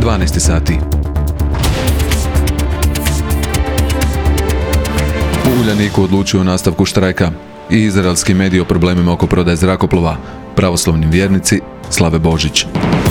12 sati. U Uljaniku odlučuju o nastavku štrajka i izraelski mediji o problemima oko prodaje zrakoplova. Pravoslavni vjernici slave Božić.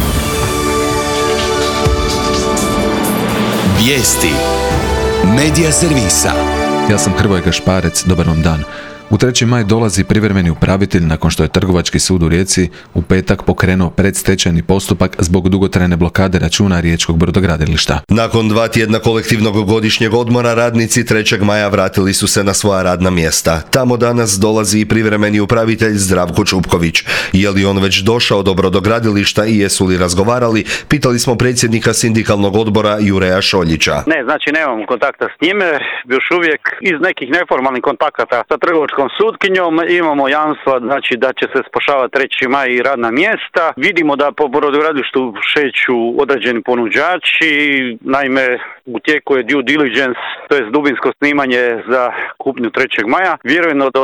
Vijesti Medija servisa. Ja sam Hrvoje Gašparec, dobar vam dan. U 3. maj dolazi privremeni upravitelj nakon što je Trgovački sud u Rijeci u petak pokrenuo predstečajni postupak zbog dugotrajne blokade računa riječkog brodogradilišta. Nakon 2 tjedna kolektivnog godišnjeg odmora radnici 3. maja vratili su se na svoja radna mjesta. Tamo danas dolazi i privremeni upravitelj Zdravko Čupković. Je li on već došao do brodogradilišta i jesu li razgovarali, pitali smo predsjednika sindikalnog odbora Jureja Šoljića. Ne, znači nemam kontakta s njime, još uvijek iz nekih neformalnih kontakata sa trgovačkom sudkinjom imamo jamstva, znači da će se spašavati 3. maj i radna mjesta. Vidimo da po brodogradilištu šeću određeni ponuđači, naime u tijeku je due diligence, to je dubinsko snimanje za kupnju 3. maja. Vjerujemo do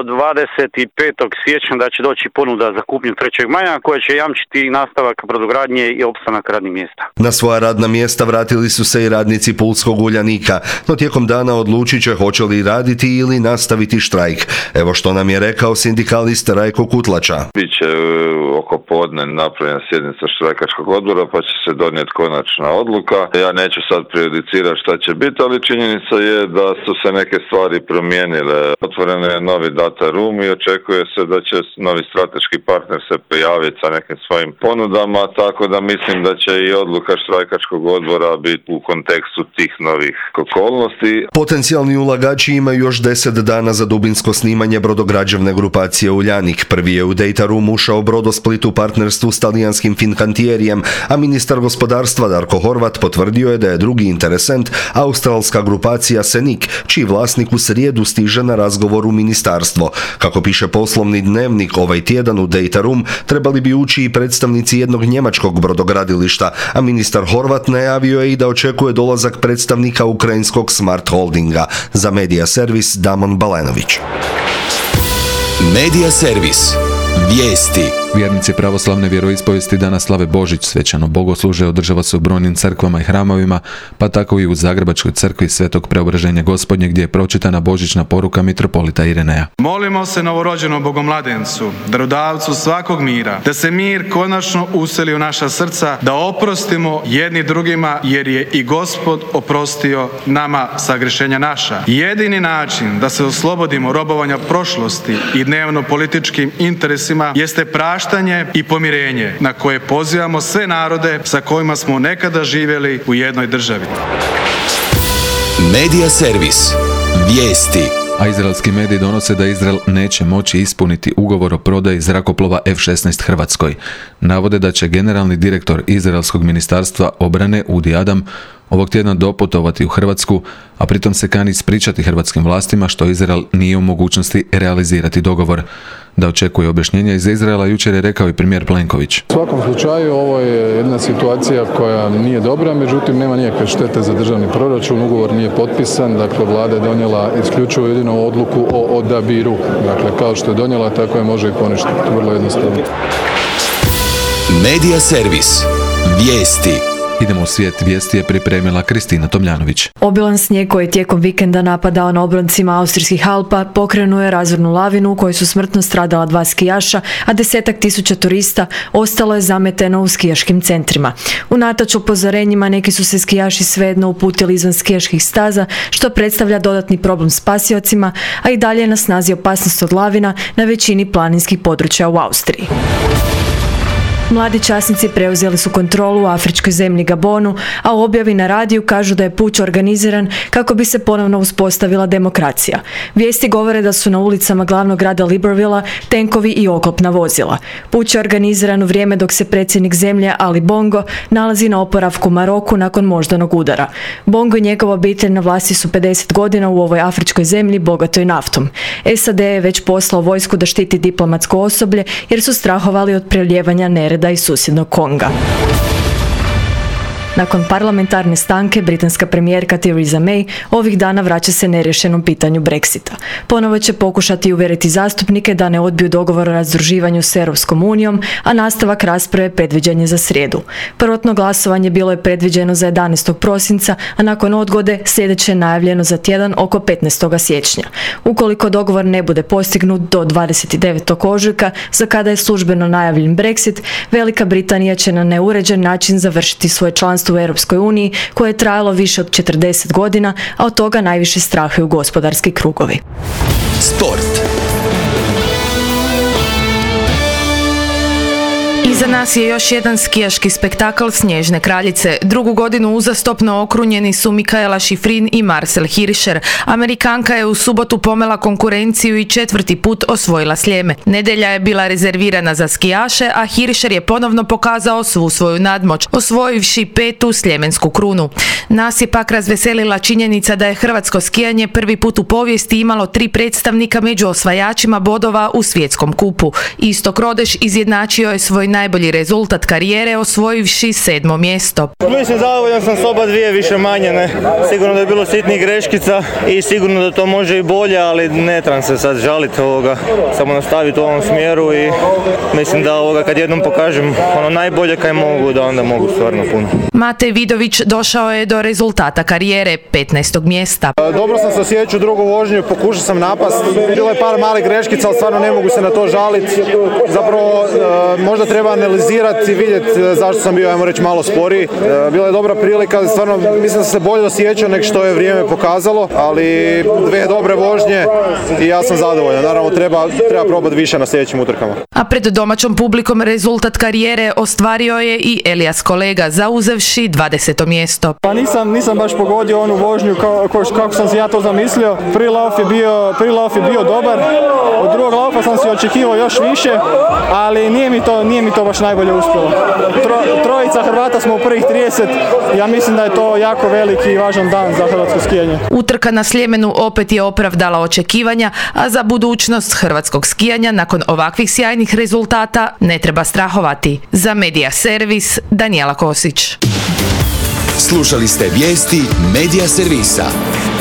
25. siječnja da će doći ponuda za kupnju 3. maja koja će jamčiti nastavak brodogradnje i opstanak radnih mjesta. Na svoja radna mjesta vratili su se i radnici Pulskog Uljanika, no tijekom dana odlučit će hoće li raditi ili nastaviti štrajk. Evo što nam je rekao sindikalist Rajko Kutlača. Biće oko podne napravljena sjednica štrajkačkog odbora pa će se donijeti konačna odluka. Ja neću sad prejudicirati šta će biti, ali činjenica je da su se neke stvari promijenile. Otvoren je novi data room i očekuje se da će novi strateški partner se pojaviti sa nekim svojim ponudama, tako da mislim da će i odluka štrajkačkog odbora biti u kontekstu tih novih okolnosti. Potencijalni ulagači imaju još 10 dana za dubinsko snimanje brodograđevne grupacije Uljanik. Prvi je u data room ušao Brodosplit u partnerstvu s talijanskim Fincantierijem, a ministar gospodarstva Darko Horvat potvrdio je da je drugi interesent australska grupacija Senik, čiji vlasnik u srijedu stiže na razgovor u ministarstvo. Kako piše Poslovni dnevnik, ovaj tjedan u data room trebali bi ući i predstavnici jednog njemačkog brodogradilišta, a ministar Horvat najavio je i da očekuje dolazak predstavnika ukrajinskog Smart Holdinga. Za Medija servis Damon Balenović. Medija servis. Vijesti. Vjernici pravoslavne vjeroispovijesti danas slave Božić. Svečano bogoslužje održava se u brojnim crkvama i hramovima, pa tako i u Zagrebačkoj crkvi Svetog Preobraženja Gospodnje, gdje je pročitana božićna poruka mitropolita Ireneja. Molimo se novorođenom Bogomladencu, darodavcu svakog mira, da se mir konačno useli u naša srca, da oprostimo jedni drugima, jer je i Gospod oprostio nama sagrešenja naša. Jedini način da se oslobodimo robovanja prošlosti i dnevno političkim interesima jeste praštanje i pomirenje na koje pozivamo sve narode sa kojima smo nekada živjeli u jednoj državi. Medija servis. Vijesti. A izraelski mediji donose da Izrael neće moći ispuniti ugovor o prodaji zrakoplova F-16 Hrvatskoj. Navode da će generalni direktor Izraelskog ministarstva obrane Udi Adam ovog tjedna doputovati u Hrvatsku, a pritom se kani ispričati hrvatskim vlastima što Izrael nije u mogućnosti realizirati dogovor. Da očekuje objašnjenja iz Izraela jučer je rekao i premijer Plenković. U svakom slučaju ovo je jedna situacija koja nije dobra, međutim nema nikakve štete za državni proračun, ugovor nije potpisan, dakle vlada je donijela isključivo jedinu odluku o odabiru. Dakle kao što je donijela tako je može i poništiti, vrlo jednostavno. Medija servis. Vijesti. Idemo u svijet. Vijesti je pripremila Kristina Tomljanović. Obilan snijeg koji je tijekom vikenda napadao na obroncima austrijskih Alpa pokrenuo je razornu lavinu u kojoj su smrtno stradala 2 skijaša, a 10.000 turista ostalo je zameteno u skijaškim centrima. Unatoč upozorenjima neki su se skijaši svejedno uputili izvan skijaških staza, što predstavlja dodatni problem spasiocima, a i dalje je na snazi opasnost od lavina na većini planinskih područja u Austriji. Mladi časnici preuzeli su kontrolu u afričkoj zemlji Gabonu, a u objavi na radiju kažu da je puč organiziran kako bi se ponovno uspostavila demokracija. Vijesti govore da su na ulicama glavnog grada Librevilla tenkovi i oklopna vozila. Puč je organiziran u vrijeme dok se predsjednik zemlje Ali Bongo nalazi na oporavku u Maroku nakon moždanog udara. Bongo i njegova obitelj na vlasti su 50 godina u ovoj afričkoj zemlji bogatoj naftom. SAD je već poslao vojsku da štiti diplomatsko osoblje jer su strahovali od prelijevanja nereda iz susjednog Konga. Nakon parlamentarne stanke, britanska premijerka Theresa May ovih dana vraća se neriješenom pitanju Brexita. Ponovo će pokušati uvjeriti zastupnike da ne odbiju dogovor o razdruživanju s Europskom unijom, a nastavak rasprave predviđen je za srijedu. Prvotno glasovanje bilo je predviđeno za 11. prosinca, a nakon odgode sljedeće je najavljeno za tjedan oko 15. siječnja. Ukoliko dogovor ne bude postignut do 29. ožujka, za kada je službeno najavljen Brexit, Velika Britanija će na neuređen način završiti svoje članstvo u Europskoj uniji, koje je trajalo više od 40 godina, a od toga najviše strahuju gospodarski krugovi. Sport. Iza nas je još jedan skijaški spektakl Snježne kraljice. Drugu godinu uzastopno okrunjeni su Mikaela Schifrin i Marcel Hirscher. Amerikanka je u subotu pomela konkurenciju i 4. put osvojila Sljeme. Nedjelja je bila rezervirana za skijaše, a Hirscher je ponovno pokazao svu svoju nadmoć, osvojivši 5. sljemensku krunu. Nas je pak razveselila činjenica da je hrvatsko skijanje prvi put u povijesti imalo 3 predstavnika među osvajačima bodova u svjetskom kupu. Istok Rodeš izjednačio je svoj najbolji rezultat karijere, osvojivši 7. mjesto. Mislim, zadovoljan sam s oba dvije, više manje, ne. Sigurno da je bilo sitnih greškica i sigurno da to može i bolje, ali ne trebam se sad žaliti, samo nastaviti u ovom smjeru i mislim da kad jednom pokažem ono najbolje kaj mogu, da onda mogu stvarno puno. Matej Vidović došao je do rezultata karijere, 15. mjesta. Dobro sam se osjećao drugu vožnju, pokušao sam napast, bilo je par malih greškica, ali stvarno ne mogu se na to žaliti. Zapravo možda treba analizirati i vidjeti zašto sam bio, ajmo reći, malo sporiji. Bila je dobra prilika, stvarno mislim da se bolje osjećao nek što je vrijeme pokazalo, ali 2 dobre vožnje i ja sam zadovoljan. Naravno treba probati više na sljedećim utrkama. A pred domaćom publikom rezultat karijere ostvario je i Elias Kolega, zauzevši 20. mjesto. Pa nisam baš pogodio onu vožnju kako sam si ja to zamislio. Prvi lauf je bio dobar, od drugog laufa sam si očekivao još više, ali nije mi to baš najbolje uspjelo. Trojica Hrvata smo u prvih 30, ja mislim da je to jako veliki i važan dan za hrvatsko skijanje. Utrka na Sljemenu opet je opravdala očekivanja, a za budućnost hrvatskog skijanja nakon ovakvih sjajnih rezultata ne treba strahovati. Za Medija Servis, Danijela Kosić. Slušali ste vijesti Medija Servisa.